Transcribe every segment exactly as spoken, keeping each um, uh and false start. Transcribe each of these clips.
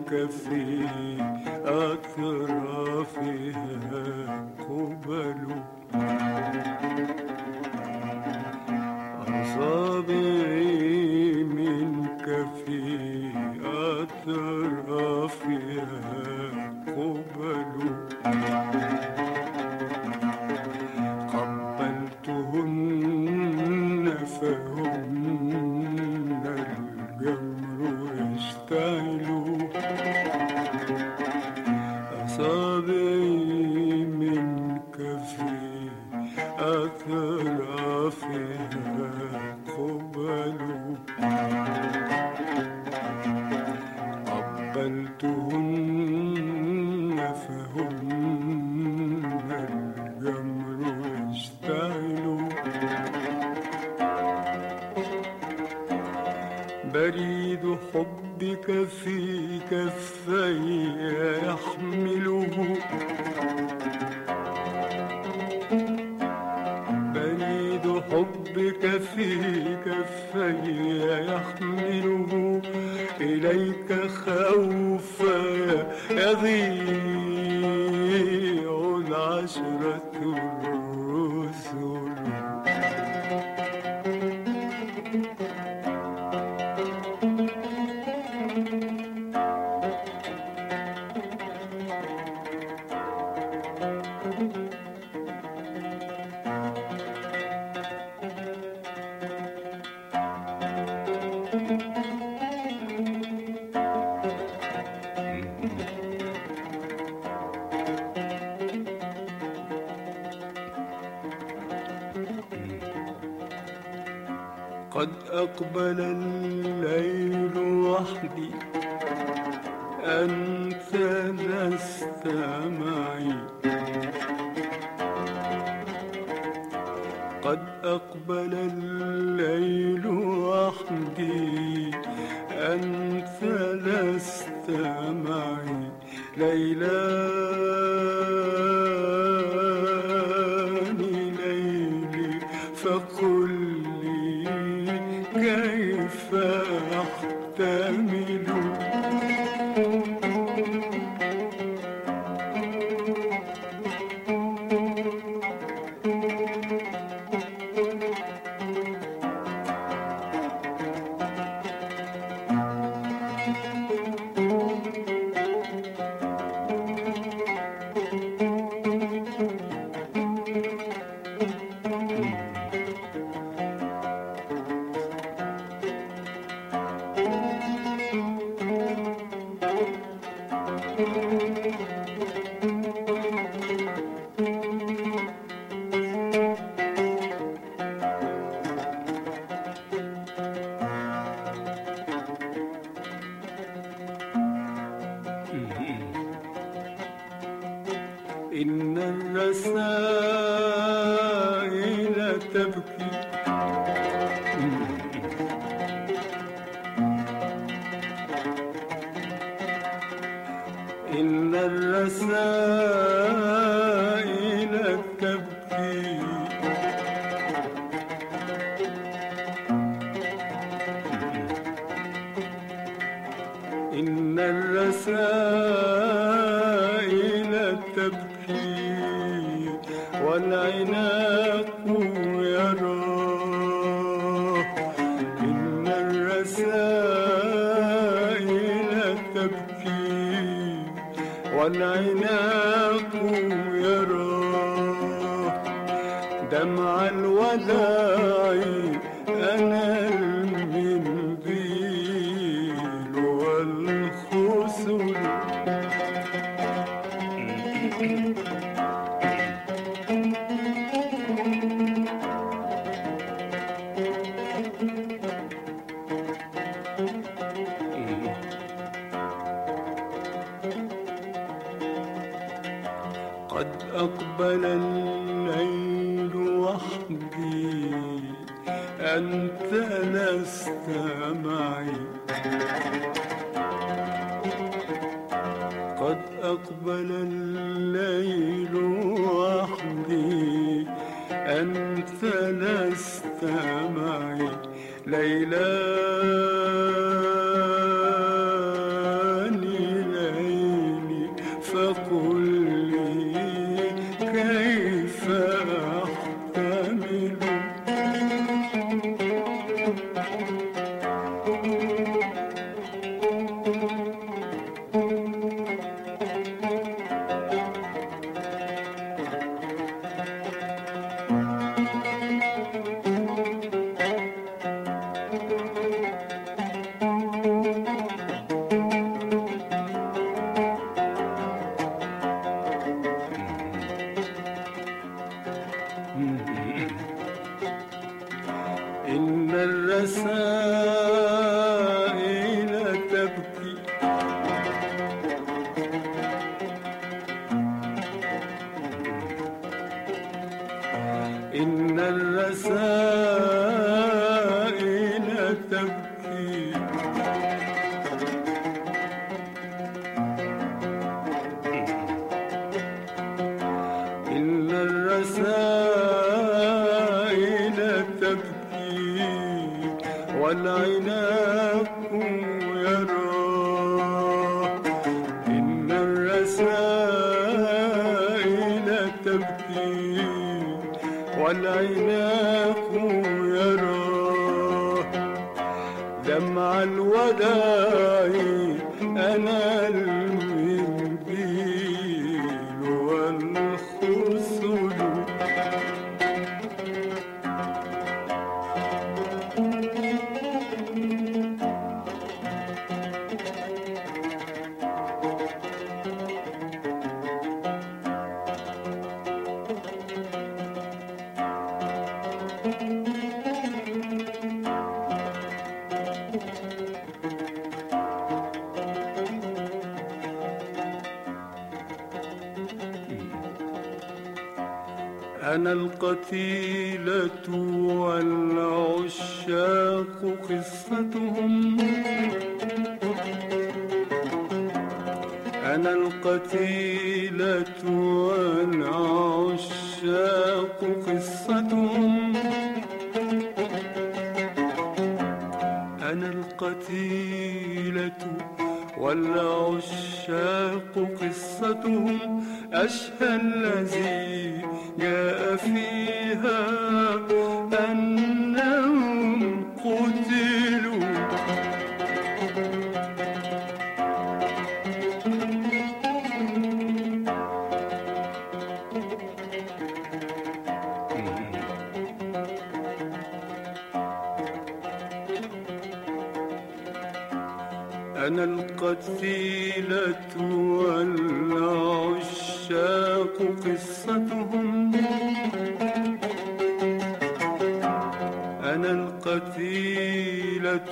في أطرافها قبل أصابعي منك في أطرافها قبل قبلتهن فهن الجمر يشتعل أصابعي منك في أطرافها قبل قبلتهن فهن الجمر يشتعل بريد حبك في كفي يحمله بريد حبك في كفي يحمله إليك خوفا يضيع العشرة الرسل قد أقبل الليل وحدي أنت لست معي قد أقبل الليل وحدي أنت لست معي ليلاني ليلي فقل كيف أحتمل إن الرسائل تبكي إن الرسائل تبكي إن الرسائل تبكي والعناق يراه إن الرسائل تبكي والعناق يراه دمع الوداع أنا المنديل والخسل قد أقبل الليل وحدي أنت لست معي قد أقبل الليل وحدي أنت لست معي ليلاني أنا المنبيل والخصل. أنا القتيلة والعشاق قصتهم، أنا القتيلة والعشاق قصتهم، أنا القتيلة والعشاق قصتهم، أشهى الذي جاء فيها أنهم قتلوا. أنا القتيلة والعشاق قصتهم، أنا القتيلة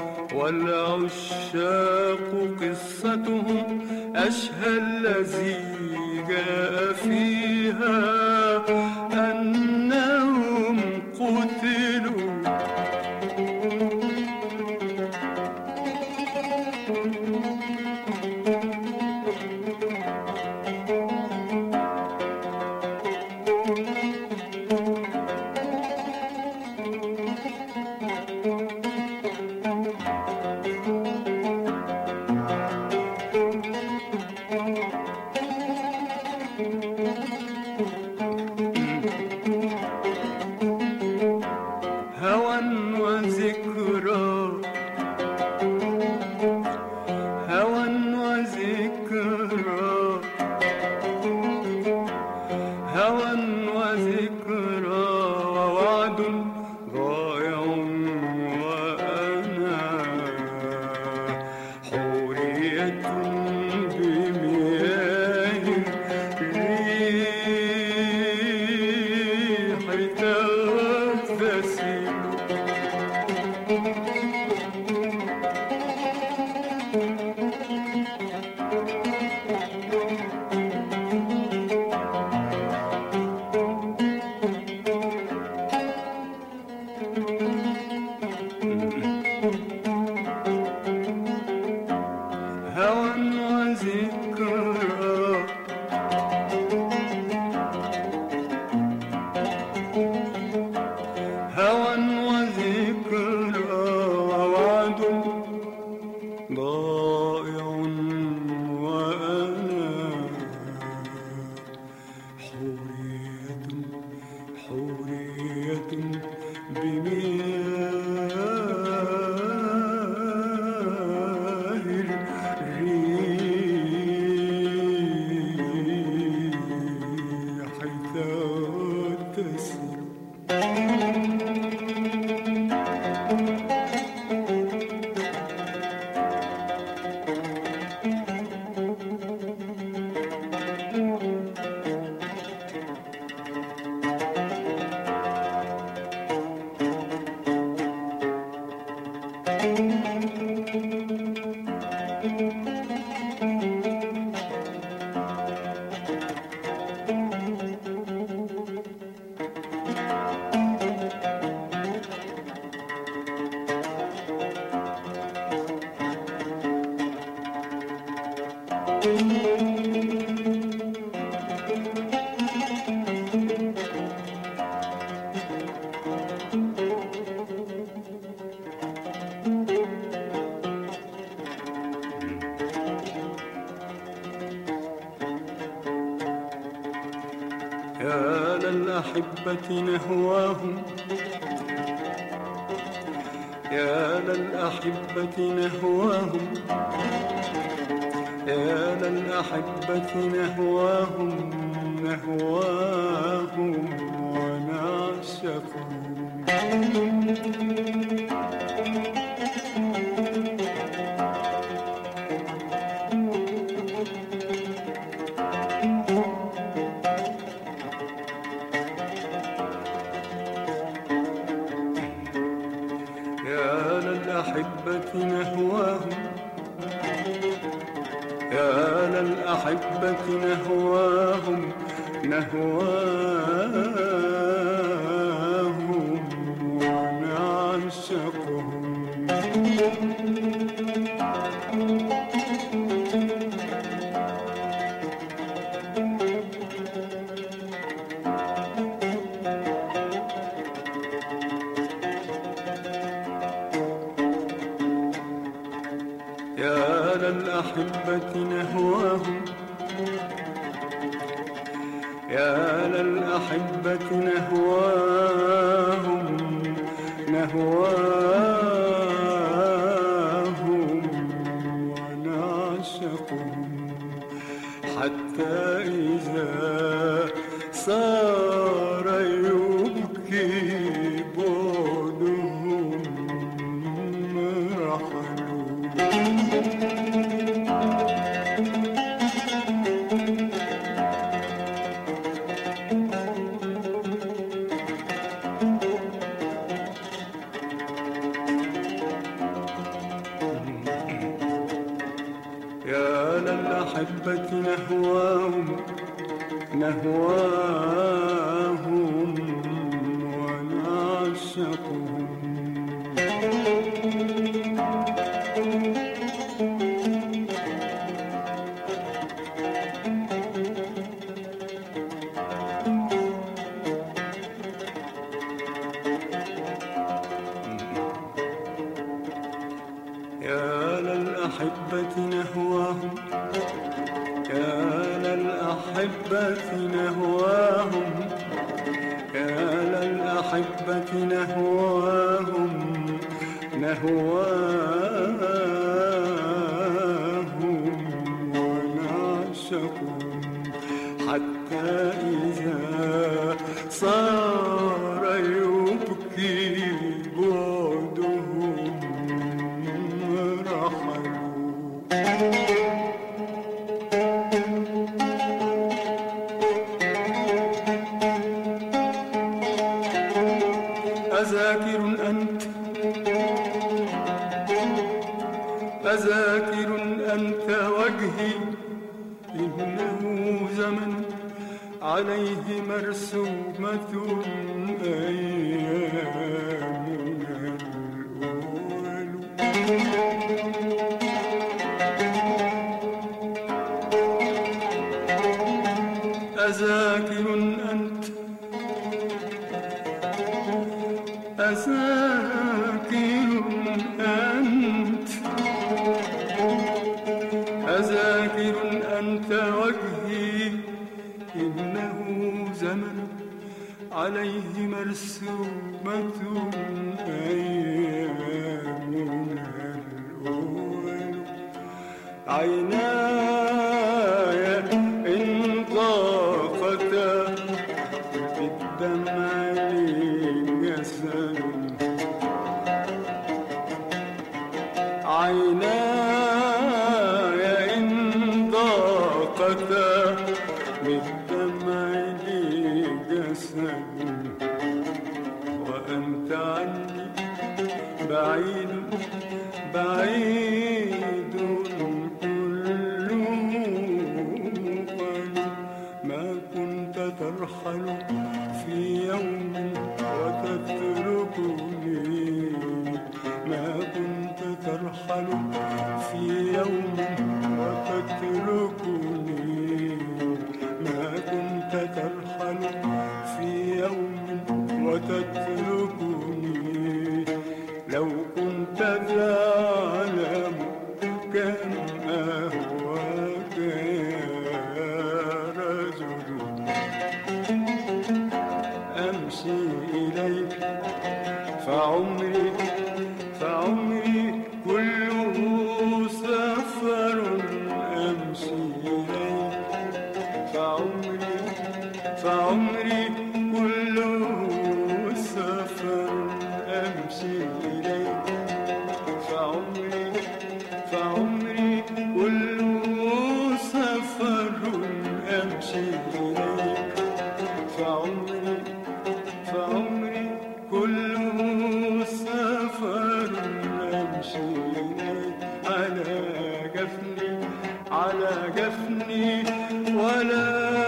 والعشاق قصتهم، أشهى الذي جاء فيها أنهم قتلوا. هوى وذكرى، هوى وذكرى، هوى وذكرى، ووعد ضائع وأنا حورية بمياه الريح تغتسل. هوى وذكرى، هوى وذكرى، ووعد ضائع وأنا حورية، حورية بمياه الريح تغتسل. يا للأحبة نهواهم، يا للأحبة نهواهم، يا للأحبة نهواهم نهواهم ونعشقهم. يا للأحبة نهواهم يا للأحبة نهواهم نهواهم ونعشقهم. يا للأحبة نهواهم يا للأحبة نهواهم نهواهم ونعشقهم، حتى إذا صار يبكي بعدهم رحلوا. يا للأحبة نهواهم نهواهم ونعشقهم. يا للأحبة نهواهم يا للأحبة نهواهم يا للأحبة نهواهم نهواهم ونعشقهم، حتى إذا صار يبكي بعدهم رحلوا. أذاكر أنت أذاكر أنت وجهي، إنه زمن عليه مرسومة أيامنا الأول. أذاكر أنت أذاكر أنت أذاكر أنت وجهي، إنه زمن عليه مرسومة أيامنا الأول. عيناي إن ضاقتا بالدمع جسد، عيناي إن ضاقتا بالدمع جسد، وأنت عني بعيد بعيد كله قل. ما كنت ترحل في يوم وتتركني، ما كنت ترحل في يوم وتتركني، ما أمشي إليك فعمري فعمري كله سفر أمشي إليك على جفني على جفني ولا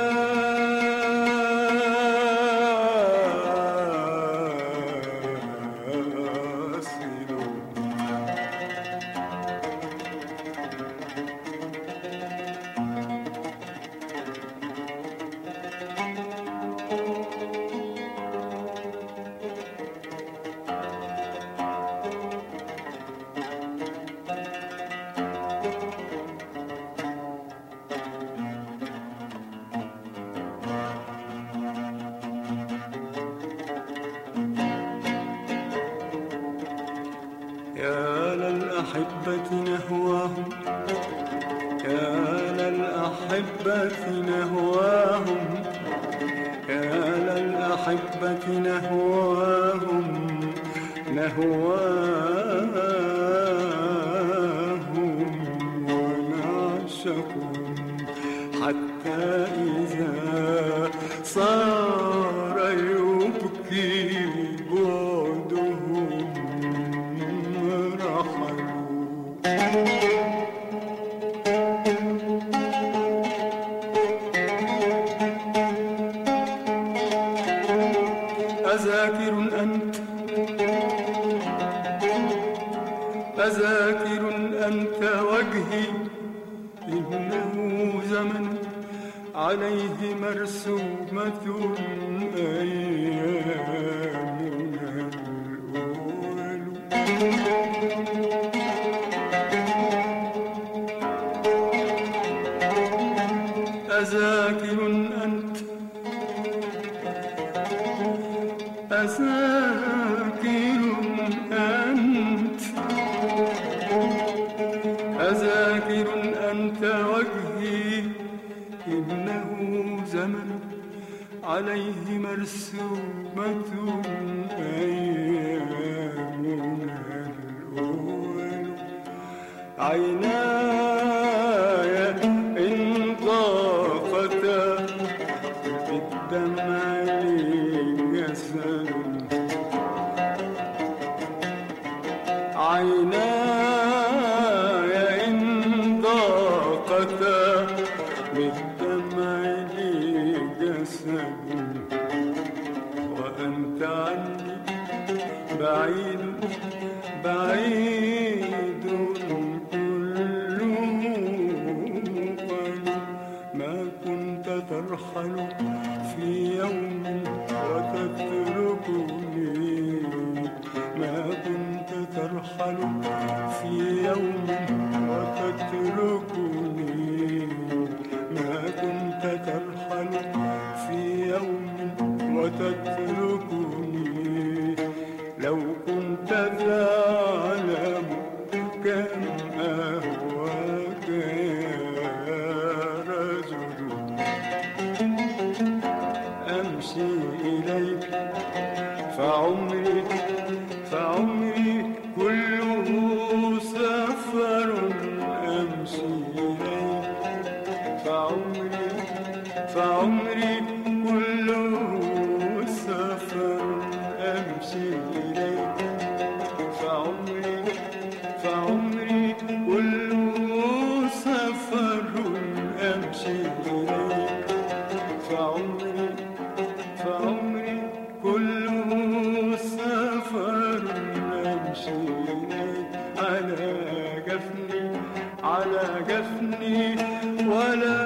يا للأحبة نهواهم يا للأحبة نهواهم يا للأحبة نهواهم نهواهم ونعشقهم حتى إذا صار يبكي بعدهم أذاكر أنت أذاكر أنت وجهي إنه زمن عليه مرسومة أيامنا الأول أذاكر أنت أذاكر أنت أذاكر أنت وجهي إنه زمن عليه مرسومة أيامنا الأول عيناي إن ضاقتا بالدمع جسد عيناي إن ضاقتا بالدمع جسد وأنت عني بعيد بعيد كل ما كنت ترحل في يوم وتتركني ما كنت ترحل في يوم وتتركني ما كنت ترحل في يوم وتتركني لو كنت تعلم كم أهواك يا رجل أمشي إليك فعمري فعمري كله سفر أمشي إليك فعمري فعمري كله سفر أمشي إليك فعمري فعمري كله سفر أمشي إليك فعمري فعمري كله سفر أمشي إليك على جفني على جفني ولا